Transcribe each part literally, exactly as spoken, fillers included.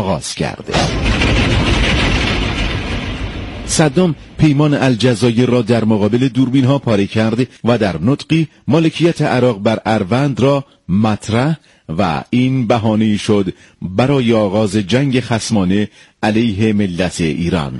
آغاز کرده. صدام پیمان الجزایر را در مقابل دوربین ها پاره کرده و در نطقی مالکیت عراق بر اروند را مطرح و این بهانه شد برای آغاز جنگ خصمانه علیه ملت ایران.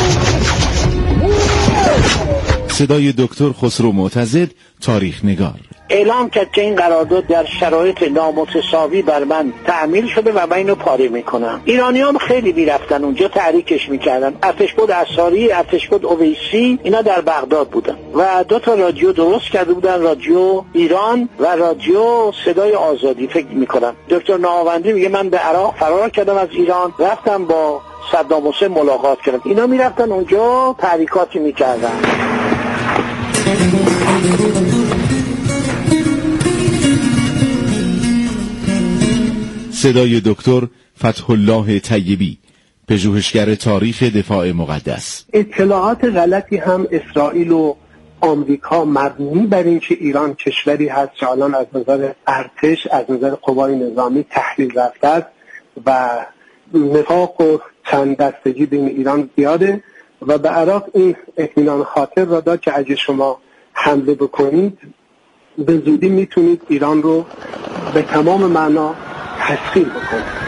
صدای دکتر خسرو معتضد، تاریخ نگار. اعلام کرد که این قرارداد در شرایط نامتساوی بر من تعمیل شده و من اینو پاره میکنم. ایرانیام خیلی میرفتن اونجا تحریکش میکردن. ارتشبد اساری، ارتشبد اویسی، اینا در بغداد بودن و دو تا رادیو درست کرده بودن، رادیو ایران و رادیو صدای آزادی. فکر میکنم دکتر ناوندی میگه من به عراق فرار کردم از ایران، رفتم با صدام حسین ملاقات کردم. اینا میرفتن اونجا تحریکاتی میکردن. صدای دکتر فتح الله طیبی، پژوهشگر تاریخ دفاع مقدس. اطلاعات غلطی هم اسرائیل و آمریکا مبنی بر این که ایران کشوری هست که الان از نظر ارتش، از نظر قوای نظامی تحلیل رفته است و نفاق و چند دستگی بین ایران زیاده و به عراق این اطمینان خاطر را داد که اگه شما حمله بکنید به زودی میتونید ایران رو به تمام معنا تسخیر بکنید.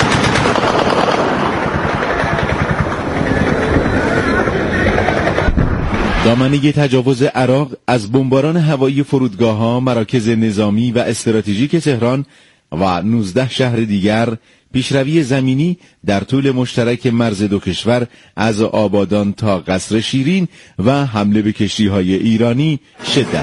دامنه تجاوز عراق از بمباران هوایی فرودگاه‌ها، مراکز نظامی و استراتژیک تهران و نوزده شهر دیگر، پیشروی زمینی در طول مشترک مرز دو کشور از آبادان تا قصر شیرین و حمله به کشتی‌های ایرانی شدت.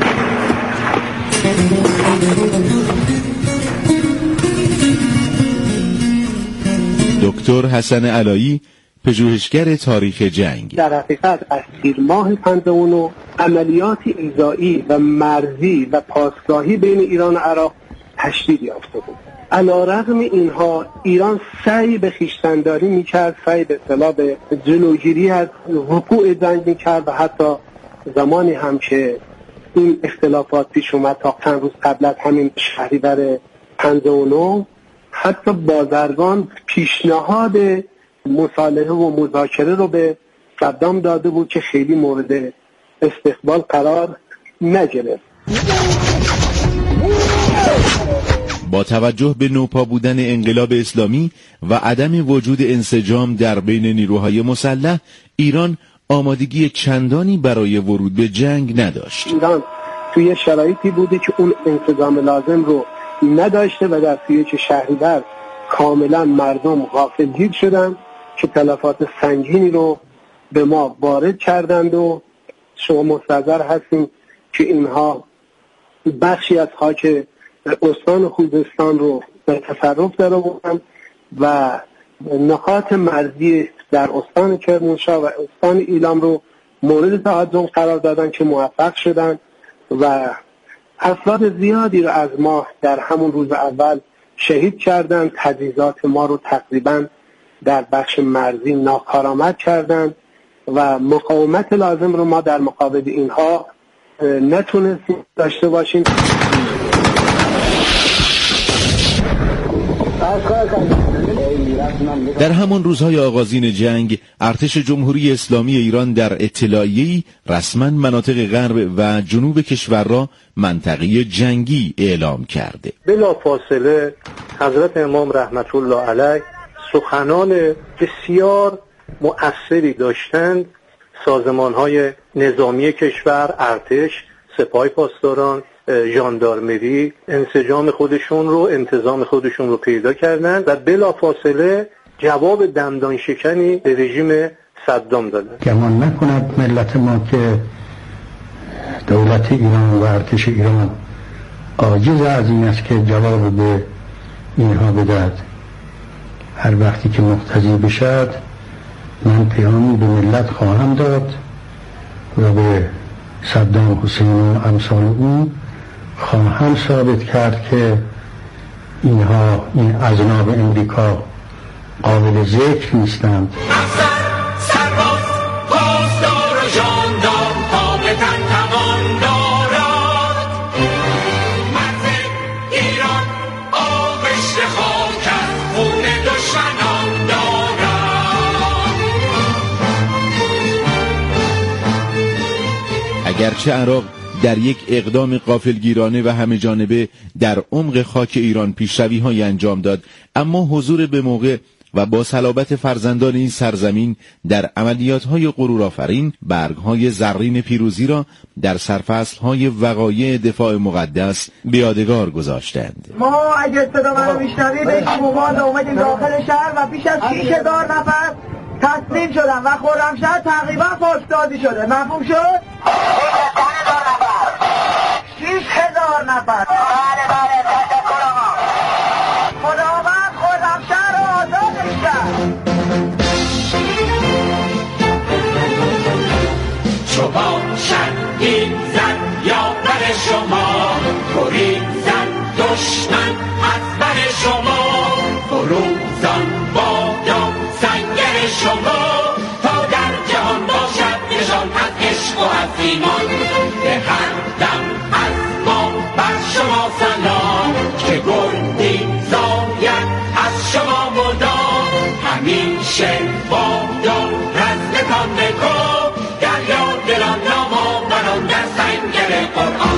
دکتر حسن علایی، پژوهشگر تاریخ جنگ. در حقیقت از تیر ماه پنجاه و نه عملیات ایذایی و مرزی و پاسگاهی بین ایران و عراق تشدید یافته بود. علی‌رغم اینها ایران سعی به خویشتن‌داری می‌کرد، سعی به اصطلاح به جلوگیری از وقوع جنگ می‌کرد و حتی زمانی هم که این اختلافات پیش اومد تا چند روز قبل از همین شهریور پنجاه و نه حتی بازرگان پیشنهاد مصالحه و مذاکره رو به صدام داده بود که خیلی مورد استقبال قرار نگرفت. با توجه به نوپا بودن انقلاب اسلامی و عدم وجود انسجام در بین نیروهای مسلح، ایران آمادگی چندانی برای ورود به جنگ نداشت. ایران توی شرایطی بوده که اون انسجام لازم رو نداشته و در توی که شهریور کاملا مردم غافلگیر شدن که تلفات سنگینی رو به ما وارد کردند و شما مستحضر هستیم که اینها بخشی از خاک استان خوزستان رو به تصرف در آوردن و نقاط مرزی در استان کرمانشاه و استان ایلام رو مورد تهاجم قرار دادن که موفق شدن و افراد زیادی رو از ما در همون روز اول شهید کردن. تجهیزات ما رو تقریبا در بخش مرزی ناکارآمد کردن و مقاومت لازم رو ما در مقابل اینها نتونستیم داشته باشیم. در همان روزهای آغازین جنگ، ارتش جمهوری اسلامی ایران در اطلاعیه‌ای رسما مناطق غرب و جنوب کشور را منطقه جنگی اعلام کرده. بلافاصله حضرت امام رحمت الله علیه سخنان بسیار مؤثری داشتند. سازمان‌های نظامی کشور، ارتش، سپاه پاسداران، ژاندارمری انسجام خودشون رو، انتظام خودشون رو پیدا کردن و بلافاصله جواب دندان شکنی به رژیم صدام دادن. گمان نکند ملت ما که دولت ایران و ارتش ایران عاجز از این است که جواب به اینها بدهد. هر وقتی که مقتضی بشد من پیامی به ملت خواهم داد و به صدام حسین و امثال او خواهم ثابت کرد که اینها، این اذناب امریکا قابل ذکر نیستند. ایران آغشته خاک از خون دشمنان دارد. اگرچه عراق در یک اقدام غافلگیرانه و همه جانبه در عمق خاک ایران پیشروی‌های انجام داد، اما حضور به موقع و با صلابت فرزندان این سرزمین در عملیات‌های غرورآفرین برگ‌های زرین پیروزی را در سرفصل‌های وقایع دفاع مقدس به یادگار گذاشتند. ما اگه صدا منو میشنوی به شمال اومدیم داخل شهر و بیش از شش هزار نفر تسلیم شدن و خرمشهر تقریبا پاکسازی شده. مفهوم شد؟ شش هزار نفر. بله بله تشکر آقا. خداوند خرمشهر رو آزادش کرد. چو باشد این زن یا بر شما، گریز زن دشمن از بر شما، فروزان بادا سنگر شما، تا در جهان باشد نشان از عشق و از ایمان. به هر دم از ما بر شما سلام، که گردی زاید از شما مدام. همیشه بادا رزمتان بکن، دریا دلان نامآوران در سنگر قرآن.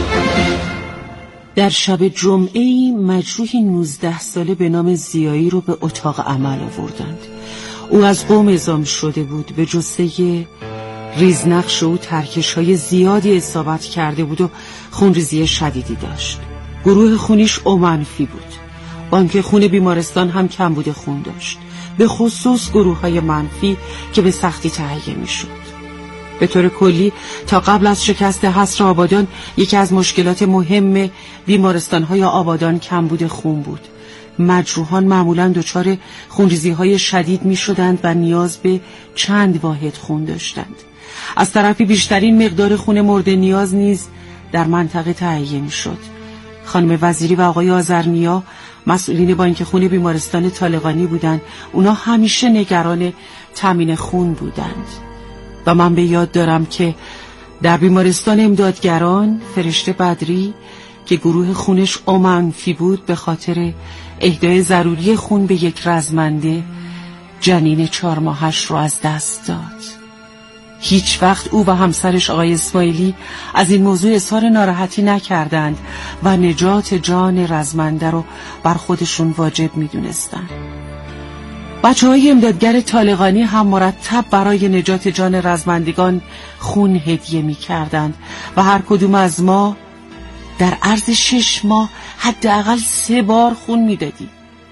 در شب جمعه‌ای مجروحی نوزده ساله به نام زیایی رو به اتاق عمل آوردند. او از قوم اعزام شده بود. به جثه ریزنقش او ترکش‌های زیادی اصابت کرده بود و خونریزی شدیدی داشت. گروه خونیش او منفی بود. بانک خون بیمارستان هم کم بوده خون داشت، به خصوص گروه‌های منفی که به سختی تهیه می‌شد. به طور کلی تا قبل از شکست حصر آبادان یکی از مشکلات مهم بیمارستان‌های آبادان کمبود خون بود. مجروحان معمولاً دچار خونریزی‌های شدید می‌شدند و نیاز به چند واحد خون داشتند. از طرفی بیشترین مقدار خون مورد نیاز نیز در منطقه تهیه می‌شد. خانم وزیری و آقای آذرنیا مسئولین بانک خون بیمارستان طالقانی بودند. اونا همیشه نگران تامین خون بودند. و من به یاد دارم که در بیمارستان امدادگران فرشته بدری که گروه خونش او منفی بود، به خاطر اهدای ضروری خون به یک رزمنده جنین چهار ماهش رو از دست داد. هیچ وقت او و همسرش آقای اسماعیلی از این موضوع اظهار ناراحتی نکردند و نجات جان رزمنده رو بر خودشون واجب می‌دونستند. بچه‌های امدادگر طالقانی هم مرتب برای نجات جان رزمندگان خون هدیه می‌کردند و هر کدوم از ما در عرض شش ماه حداقل سه بار خون می‌دادیم.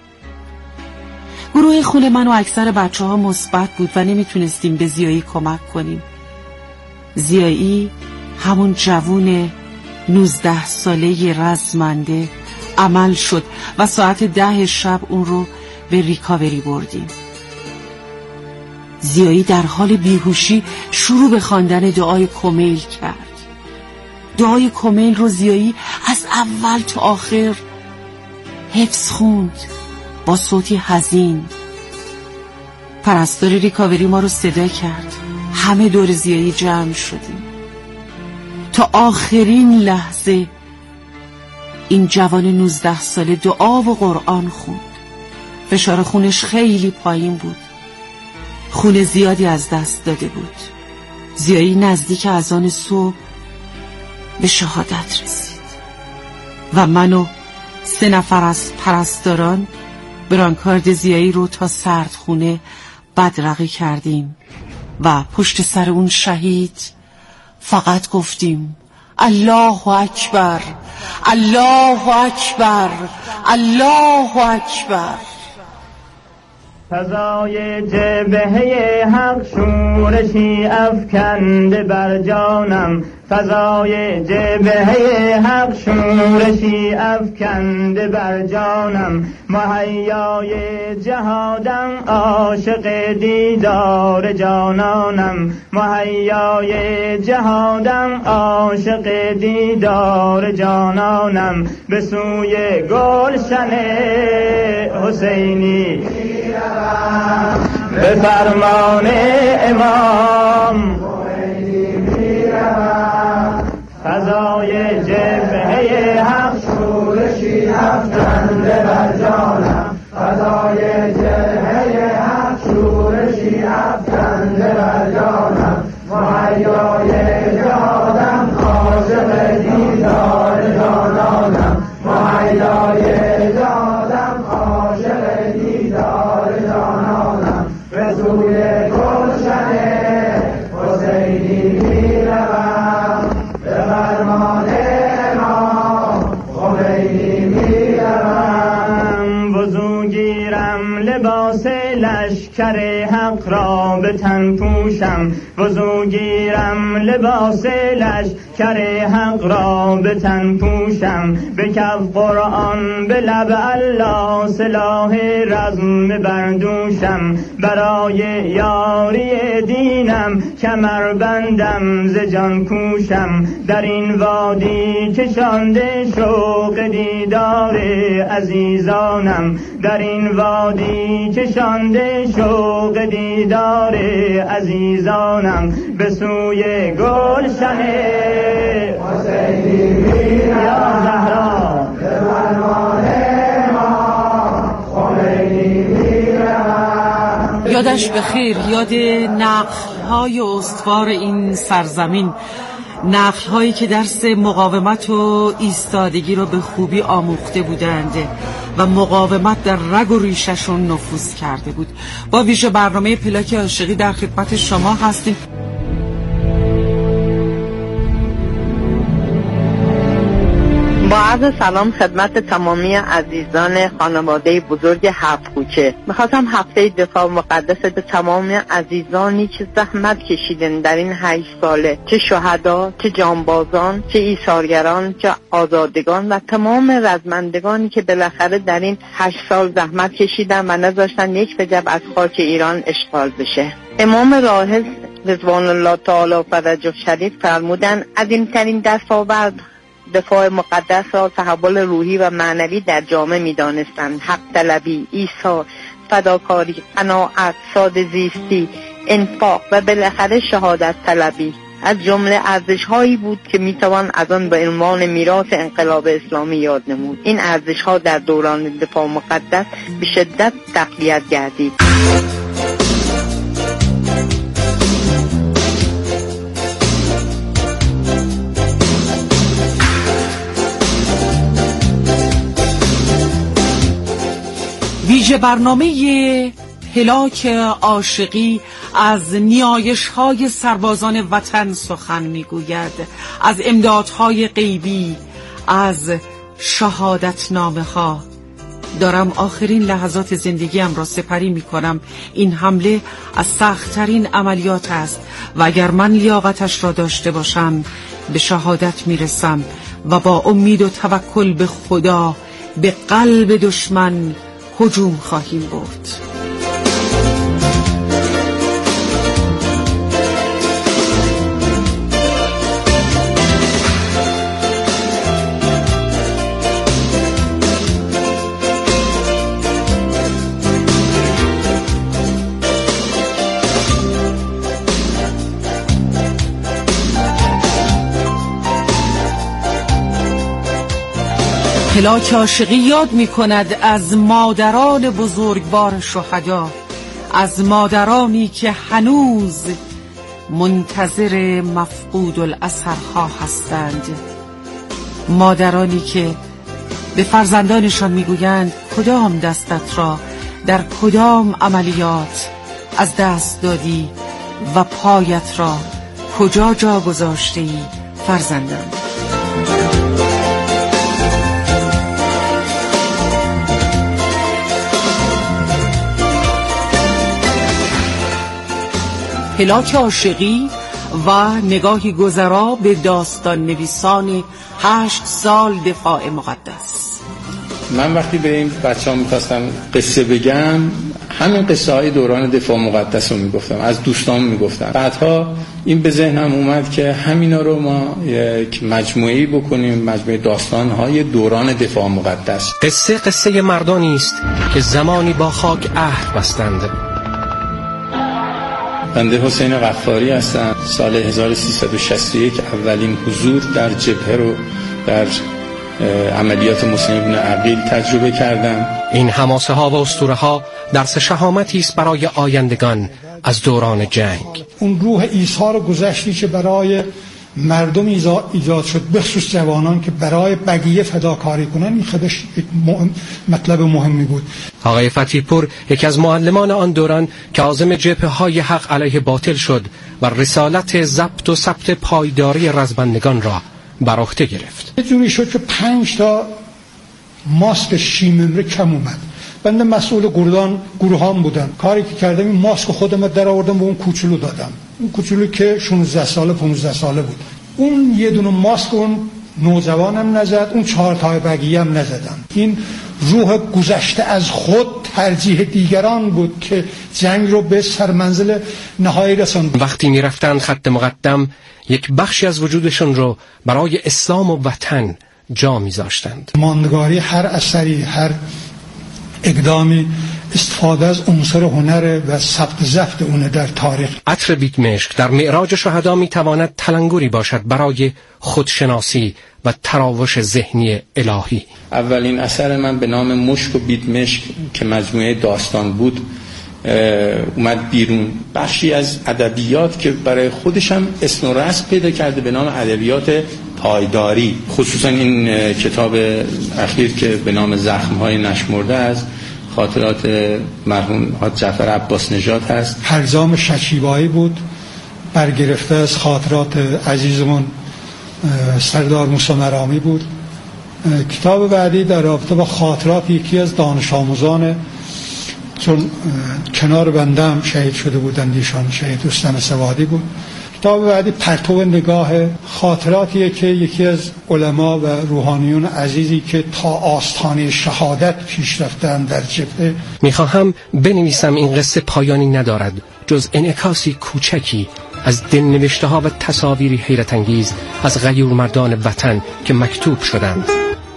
گروه خون من و اکثر بچه‌ها مثبت بود و نمیتونستیم به زیایی کمک کنیم. زیایی همون جوون نوزده ساله رزمنده عمل شد و ساعت ده شب اون رو به ریکاوری بردیم. زیایی در حال بیهوشی شروع به خواندن دعای کمیل کرد. دعای کمیل رو زیایی از اول تا آخر حفظ خوند با صوتی حزین. پرستار ریکاوری ما رو صدا کرد. همه دور زیایی جمع شدیم. تا آخرین لحظه این جوان نوزده ساله دعا و قرآن خوند. فشار خونش خیلی پایین بود. خون زیادی از دست داده بود. زیایی نزدیک اذان صبح به شهادت رسید و من و سه نفر از پرستاران برانکارد زیایی رو تا سردخونه بدرقه کردیم و پشت سر اون شهید فقط گفتیم الله اکبر، الله اکبر، الله اکبر. فضای جبهه حق شورشی افکنده بر جانم، فضای جبهه حق شورشی افکنده بر جانم، مهیای جهادم عاشق دیدار جانانم، مهیای جهادم عاشق دیدار جانانم، به سوی گلشن حسینی به فرمان امام فضای جبهه حق شورشی افکنده بر جانم، فضای جبهه حق شورشی افکنده بر جانم، مهیای جهادم لشکر حق را به تن پوشم، وضو گیرم لباس لشکر حق را به تن پوشم، به کف قرآن به لب الله سلاح رزم بردوشم، برای یاری دینم کمر بندم ز جان کوشم، در این وادی کشانده شوق دیدار عزیزانم، در این وادی کشانده شوق دیدار عزیزانم، به سوی گلشن حسینی یا زهرا به فرمان ما خمینی می‌روم. یادش بخیر، یاد نقل‌های استوار این سرزمین، نقل‌هایی که درس مقاومت و ایستادگی رو به خوبی آموخته بودند و مقاومت در رگ و ریششون نفوذ کرده بود. با ویژه برنامه پلاک عاشقی در خدمت شما هستیم. با عرض سلام خدمت تمامی عزیزان خانواده بزرگ هفت کوچه. میخواستم هفته دفاع مقدس به تمام عزیزانی که زحمت کشیدن در این هشت ساله، چه شهدا، چه جانبازان، چه ایثارگران، چه آزادگان و تمام رزمندگانی که بالاخره در این هشت سال زحمت کشیدن و نذاشتن یک وجب از خاک ایران اشغال بشه. امام راحل رضوان الله تعالی فرجه شریف فرمودن عظیم‌ترین دستاورد دفاع مقدس را تحول روحی و معنوی در جامعه می دانستند. حق طلبی، ایثار، فداکاری، قناعت، ساده زیستی، انفاق و بالاخره شهادت طلبی از جمله ارزش هایی بود که می توان از آن به عنوان میراث انقلاب اسلامی یاد نمود. این ارزش ها در دوران دفاع مقدس به شدت تقویت گردید. ویژه برنامه پلاک عاشقی از نیایش‌های سربازان وطن سخن می‌گوید، از امدادهای غیبی، از شهادتنامه‌ها. دارم آخرین لحظات زندگیم را سپری می‌کنم. این حمله از سخت‌ترین عملیات است و اگر من لیاقتش را داشته باشم به شهادت می‌رسم و با امید و توکل به خدا به قلب دشمن هجوم خواهیم برد. پلاک عاشقی یاد می کند از مادران بزرگوار شهدا، از مادرانی که هنوز منتظر مفقود الاثرها هستند، مادرانی که به فرزندانشان می گویند کدام دستت را در کدام عملیات از دست دادی و پایت را کجا جا گذاشته ای فرزندان. پلاک عاشقی و نگاهی گذرا به داستان نویسان هشت سال دفاع مقدس. من وقتی به این بچه ها میخواستم قصه بگم، همین قصه های دوران دفاع مقدس رو میگفتم، از دوستان میگفتم. بعدها این به ذهنم اومد که همینا رو ما یک مجموعه‌ای بکنیم، مجموعه داستان های دوران دفاع مقدس. قصه قصه مردانی است که زمانی با خاک عهد بستند. بنده حسین غفاری هستم. سال هزار و سیصد و شصت و یک اولین حضور در جبهه رو در عملیات مسلم ابن عقیل تجربه کردم. این حماسه ها و اسطوره ها درس شهامتی است برای آیندگان از دوران جنگ. اون روح ایثار و گذشتی که برای مردم ایجاد شد، بخصوص جوانان که برای بقیه فداکاری کنن، این خودش یک مطلب مهمی بود. آقای فتحی پور یکی از معلمان آن دوران که عازم جبهه های حق علیه باطل شد و رسالت ضبط و ثبت پایداری رزمندگان را بر عهده گرفت. یه جوری شد که پنج تا ماسک شیممره کم اومد بنده مسئول گروهان گروهان بودم. کاری که کردم این ماسک خودم در آوردم به اون کوچولو دادم، اون کوچولو که شانزده ساله پانزده ساله بود. اون یه دونه ماسک اون نوجوانم نزد، اون چهار تا بقیه هم نزدن. این روح گذشته از خود ترجیح دیگران بود که جنگ رو به سرمنزل نهایی رساند. وقتی می رفتند خط مقدم یک بخشی از وجودشون رو برای اسلام و وطن جا می زاشتند. ماندگاری هر اثری، هر اقدامی استفاده از عنصر هنر و ثبت ضبط اون در تاریخ. عطر بیتمشک در معراج شهدا می تواند تلنگری باشد برای خودشناسی و تراوش ذهنی الهی. اولین اثر من به نام مشک و بیتمشک که مجموعه داستان بود اومد بیرون. بخشی از ادبیات که برای خودش هم اسم و رسم پیدا کرده به نام ادبیات پایداری، خصوصا این کتاب اخیر که به نام زخم‌های نشمرده است، خاطرات مرحوم حاج جعفر عباس نژاد هست. هرزام شکیبایی بود، برگرفته از خاطرات عزیزمون سردار موسی مرامی بود. کتاب بعدی در رابطه با خاطرات یکی از دانش آموزان، چون کنار بندم شهید شده بودند، ایشان شهید رستم سوادی بود. کتاب بعدی پرتو نگاه، خاطراتیه که یکی از علما و روحانیون عزیزی که تا آستانه شهادت پیش رفتن در جبهه. میخواهم بنویسم این قصه پایانی ندارد جز انعکاسی کوچکی از دلنوشته ها و تصاویری حیرت انگیز از غیور مردان وطن که مکتوب شدند.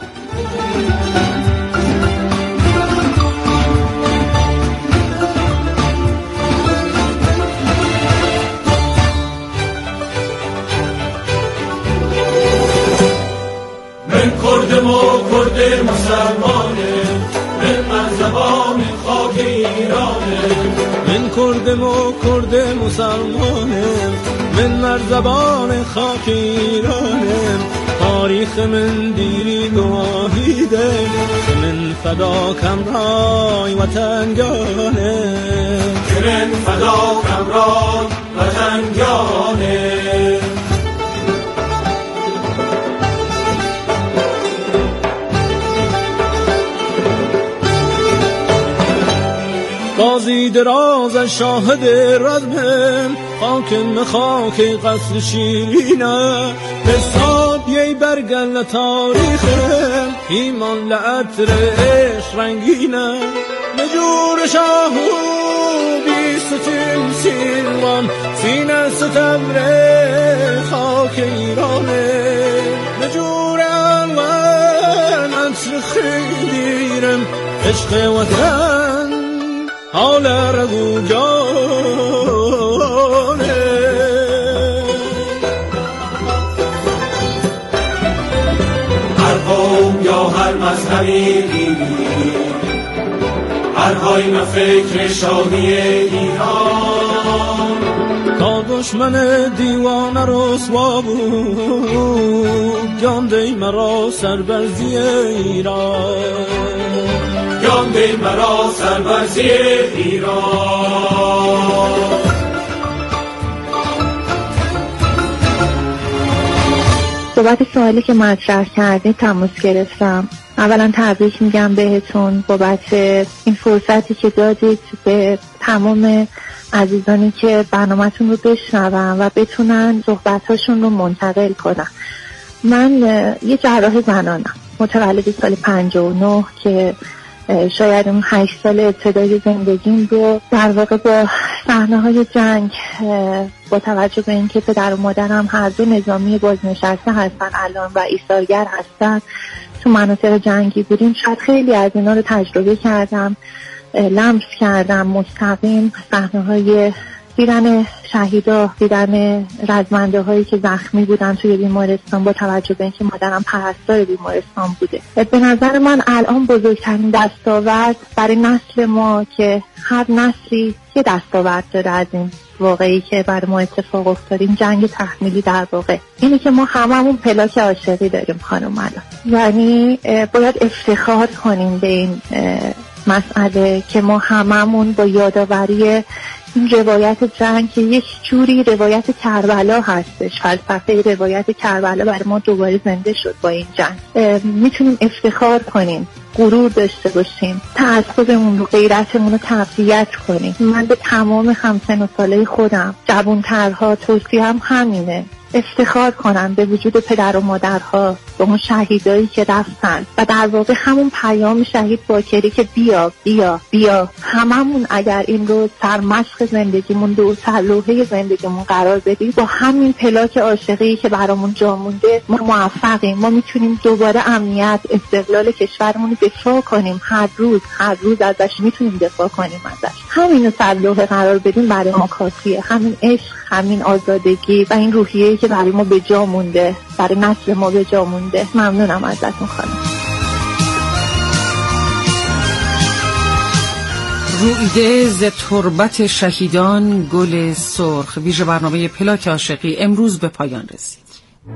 من کردم و کرد مسلمانه، من مرزبان خاک ایرانه. من کردم و کرد مسلمانه، من مرزبان خاک ایرانه. تاریخ من دیری گواهیده، من فدا کمرای وطنگانه. من فدا کمرای وطنگانه. قاضی دراز شاهد رزمم، حاکم خاک قصر شیرینه. حساب یی برگل تاریخم، ایمان لعطر عشق رنگینه. مجور شاهو بی ستم سیلوان، سینه ستمر خاک ایرانه. مجور الوان عطر خیلیرم، عشق وطن حال رگو جانه. هر قوم یا هر مذهبی دینی، هر قایم فکر شادی ایران. تا دشمن دیوانه رسوا بود، جانده مرا سربرزی ایران. جانده مرا سربرزی ایران. بابت سوالی که مطرح کردید تماس گرفتم. اولا تبریک میگم بهتون بابت این فرصتی که دادید به تمام عزیزانی که برنامه‌تون رو بشنون و بتونن صحبت‌هاشون رو منتقل کنن. من یه جراح زنانم، متولد سال پنجاه و نه که شاید اون هشت سال ابتدای زندگیم رو در واقع با صحنه‌های جنگ، با توجه به اینکه پدر و مادرم هر دو نظامی بازنشسته هستن الان و ایثارگر هستن، تو مناطق جنگی بودیم، شاید خیلی از اینا رو تجربه کردم، لمس کردم مستقیم صحنه‌های دیدن شهیدا، دیدن رزمنده هایی که زخمی بودن توی بیمارستان، با توجه به اینکه مادرم پرستار بیمارستان بوده. به نظر من الان بزرگترین دستاورد برای نسل ما که هر نسلی یه دستاورد داره از این واقعی که برای ما اتفاق افتاد، این جنگ تحمیلی در واقع اینه که ما هممون پلاک عاشقی داریم خانم الان، یعنی باید افتخار کنیم به این مسئله که ما هممون با یادآوری این روایت جنگ که یک جوری روایت کربلا هستش، فلسفه روایت کربلا برای ما دوباره زنده شد با این جنگ. میتونیم افتخار کنیم، غرور داشته باشیم، تعصبمون رو، غیرتمون رو تقویت کنیم. من به تمام همسن و ساله خودم، جوانترها، توصیه‌ام همینه، افتخار کنن به وجود پدر و مادرها، به اون شهیدایی که رفتن و در واقع همون پیام شهید باکری که بیا بیا بیا. هممون اگر این رو سرمشق زندگیمون رو، سرلوحه زندگیمون قرار بدیم، با همین پلاک عاشقی که برامون جا مونده ما موفقیم. ما میتونیم دوباره امنیت، استقلال کشورمون رو دفاع کنیم. هر روز هر روز ازش میتونیم دفاع کنیم ازش. همین رو سرلوحه قرار بدیم برای ما کافیه. همین عشق، همین آزادگی و این روحیه‌ای که برای ما به جا مونده، برای نسل ما به جا مونده. ممنونم ازتون خانم. رویده ز تربت شهیدان گل سرخ، ویژه برنامه پلاک عاشقی امروز به پایان رسید.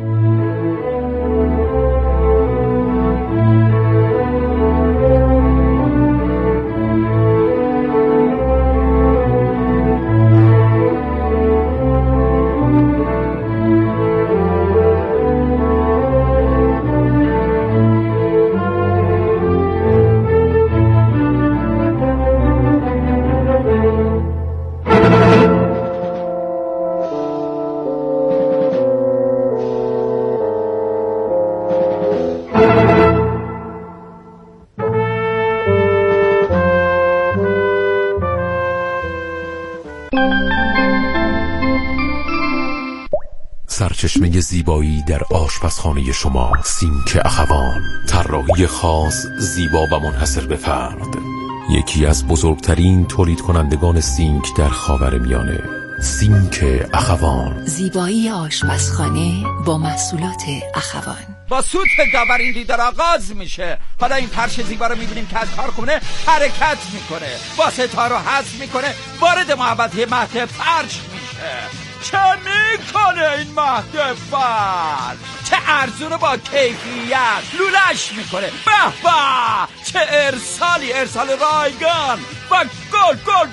سرچشمه زیبایی در آشپزخانه شما، سینک اخوان. طراحی خاص، زیبا و منحصر به فرد. یکی از بزرگترین تولید کنندگان سینک در خاورمیانه. سینک اخوان. زیبایی آشپزخانه با محصولات اخوان. با سوت داور این دیدار آغاز میشه. حالا این فرش زیبا رو میبینیم که از کارخونه حرکت میکنه، واسطه رو حذف میکنه، وارد محوطه مهد فرش میشه. چه میکنه این مهد فرش؟ چه ارزونه با کیفیت لولش میکنه. به به، چه ارسالی، ارسال رایگان و گل گل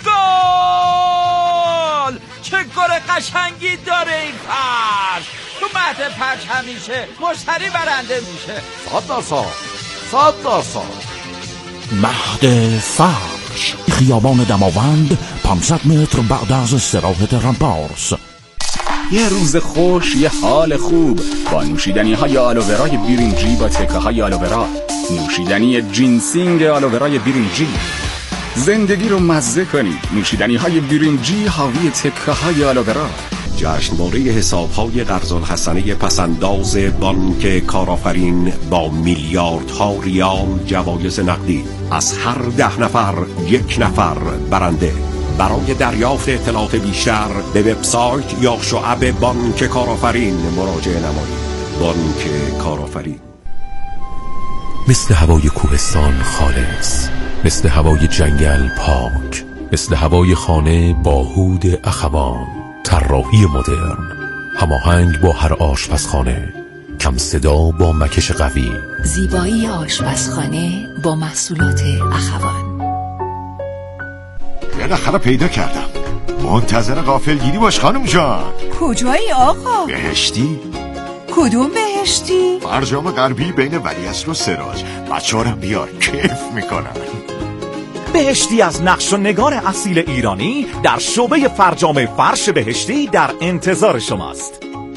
گل. چه گل قشنگی داره این فرش. تو مهد فرش همیشه مشتری برنده میشه. صد درصد صد درصد. مهد فرش، خیابان دماوند، پانصد متر بعد از استراحت رامپارس. یه روز خوش، یه حال خوب با نوشیدنی های آلوورای بیرینجی با تکه های آلوورا. نوشیدنی جینسینگ آلوورای بیرینجی. زندگی رو مزه کنید. نوشیدنی های بیرینجی حاوی تکه های آلوورا. جشنواره حساب‌های قرض الحسنه پسنداز بانک کارآفرین با میلیاردها ریال جوایز نقدی. از هر ده نفر یک نفر برنده. برای دریافت اطلاعات بیشتر به وبسایت یا شعب بانک کارآفرین مراجعه نمایید. بانک کارآفرین. مثل هوای کوهستان خالص، مثل هوای جنگل پاک، مثل هوای خانه با هود اخوان. طراحی مدرن، هماهنگ با هر آشپزخانه، کم صدا با مکش قوی. زیبایی آشپزخانه با محصولات اخوان. بالاخره پیدا کردم. منتظر غافلگیری باش خانم جان. کجایی آقا؟ بهشتی؟ کدوم بهشتی؟ فرجام غربی بین ولیعصر و سراج. بچه‌ها رو بیار، کیف میکنن. بهشتی از نقش و نگار اصیل ایرانی در شعبه فرجام فرش بهشتی در انتظار شماست.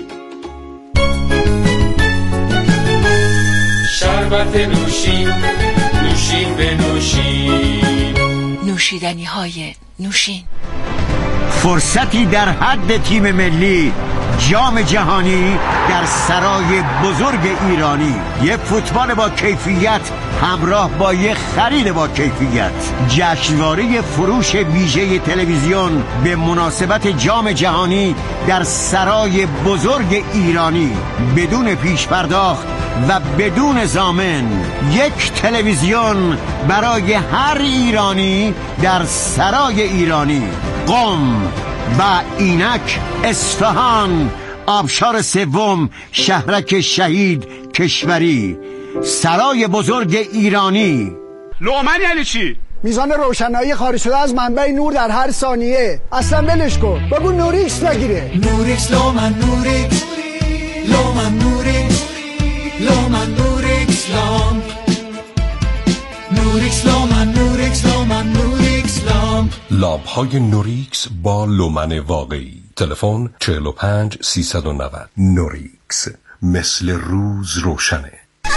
شربت نوشین، نوشین به نوشین. نوشیدنی های نوشین. فرصتی در حد تیم ملی، جام جهانی در سرای بزرگ ایرانی. یک فوتبال با کیفیت همراه با یک خرید با کیفیت. جشنواره فروش ویژه تلویزیون به مناسبت جام جهانی در سرای بزرگ ایرانی. بدون پیش پرداخت و بدون ضامن. یک تلویزیون برای هر ایرانی در سرای ایرانی. قم و اینک، اصفهان، آبشار سوم، شهرک شهید کشوری. سرای بزرگ ایرانی. لومن یعنی چی؟ میزان روشنایی خارج شده از منبع نور در هر ثانیه. اصلا ولش کن، بگو نوریکس بگیره. نوریکس لومن نوریکس لومن نوریکس لومن نوریکس لامپ نوریکس لومن نوریکس لومن نوریکس لامپ. لامپ های نوریکس با لومن واقعی. تلفن چهل و پنج سیصد و نود. نوریکس، مثل روز روشنه.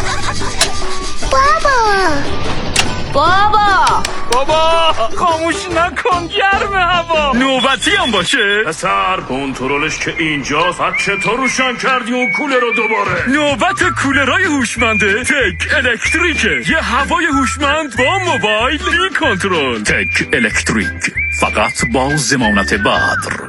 بابا بابا بابا خاموش نکن، گرم هوا. نوبتی هم باشه پسر، کنترلش که اینجاست. بعد چطور روشن کردی اون کولر رو دوباره؟ نوبت کولرهای هوشمنده تک الکتریکه. یه هوای هوشمند با موبایل بی کنترل. تک الکتریک، فقط با ضمانت بدر.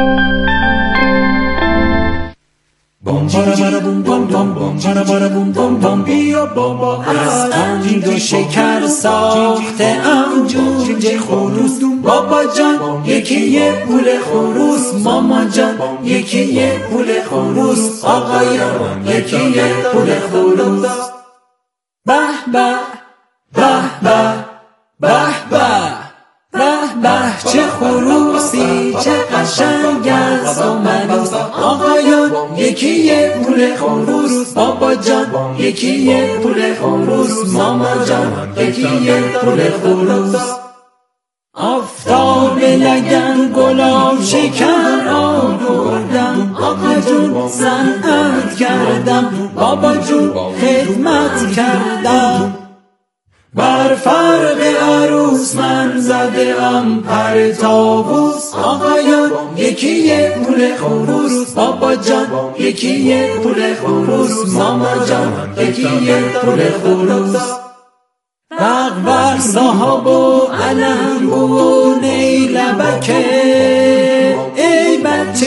بام بارا بارا بوم بام بام بام بارا بارا بوم بام بام بیا بابا از قند و شکر ساخته ام جوجه خروس. بابا جان یکی یه پول خروس، ماما جان یکی یه پول خروس، آقایان یکی یه پول خروس. به به به به به به به به چه خروسی، چه قشنگ است و منوس. آقایان یکی یه پول خروس، بابا جان یکی یه پول خروس، ماما جان یکی یه پول خروس. آفتاب لگن گلاب شکر آوردم، آقا جون صنعت کردم، بابا جون خدمت کردم. بر فرق عروس من زده ام پر طاووس، آقایان یکی یه پول خروس، بابا جان یکی یه پول خروس، ماما جان یکی یه پول خروس. بق بق صاحب و علم و نیلبکه، ای بچه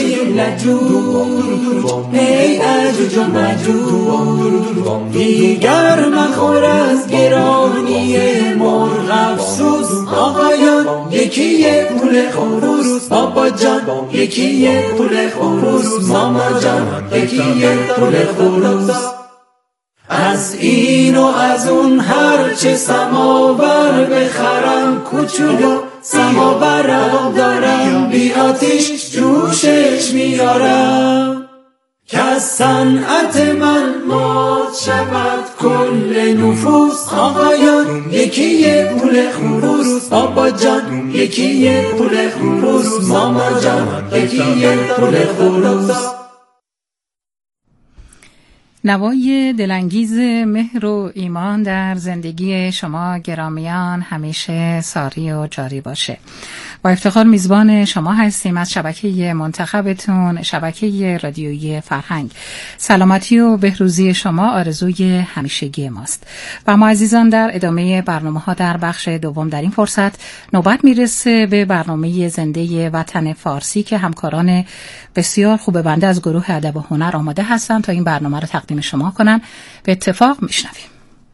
لجور، ای عجوج و مجور، دیگر مخور از گرانی مرغ افسوس. آقایان یکی یه پول خروس، بابا جان یکی یه پول خروس، ماما جان یکی یه پول خروس. از این و از اون هرچه سماور بخرم، کوچولو سماورم دارم، بی آتیش جوشش میارم. که از صنعت من مات شود کل نفوس. آقایان یکی یه پول خروس، بابا جان یکی یه پول خروس، ماما جان یکی یه پول خروس. نوای دلانگیز مهر و ایمان در زندگی شما گرامیان همیشه ساری و جاری باشه. با افتخار میزبان شما هستیم از شبکه منتخبتون، شبکه رادیویی فرهنگ. سلامتی و بهروزی شما آرزوی همیشگی ماست و ما عزیزان در ادامه برنامه ها در بخش دوم در این فرصت نوبت میرسه به برنامه زنده وطن فارسی که همکاران بسیار خوب بنده از گروه ادب و هنر آماده هستن تا این برنامه رو تقدیم شما کنن. به اتفاق میشنویم.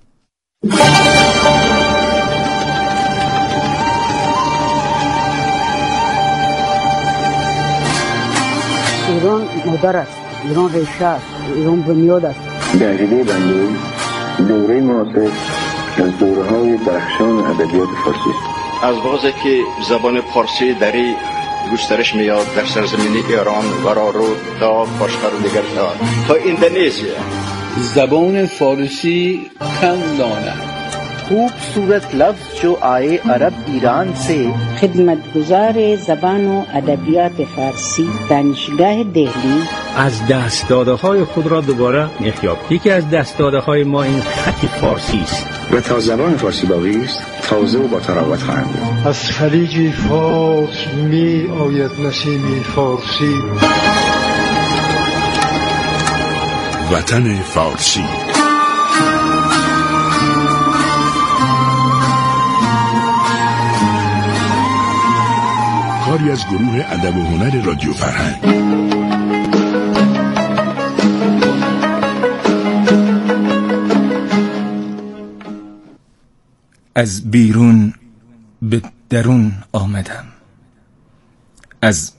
ایران مادر است، ایران ریشه است، ایران بنیاد است. در عقیده بنده دوره معاصر از دوره‌های درخشان ادبیات فارسی است. از بازه که زبان فارسی دری گسترش میاد در سرزمین ایران و رو تا باشتر و دیگر تا اندونزیا. زبان فارسی کم داند، خوبصورت لفظ جو آئے عرب ایران سے. خدمتگزار زبان و ادبیات فارسی دانشگاه دهلی از دست داده های خود را دوباره میخیاب. یکی از دست داده های ما این خط فارسی است و تا زبان فارسی باقی است تازه و با تراوت خواهند بود. از خلیج فارس می آید نسیم فارسی. وطن فارسی. کاری از گروه ادب و هنر رادیو فرهنگ. از بیرون به درون آمدم، از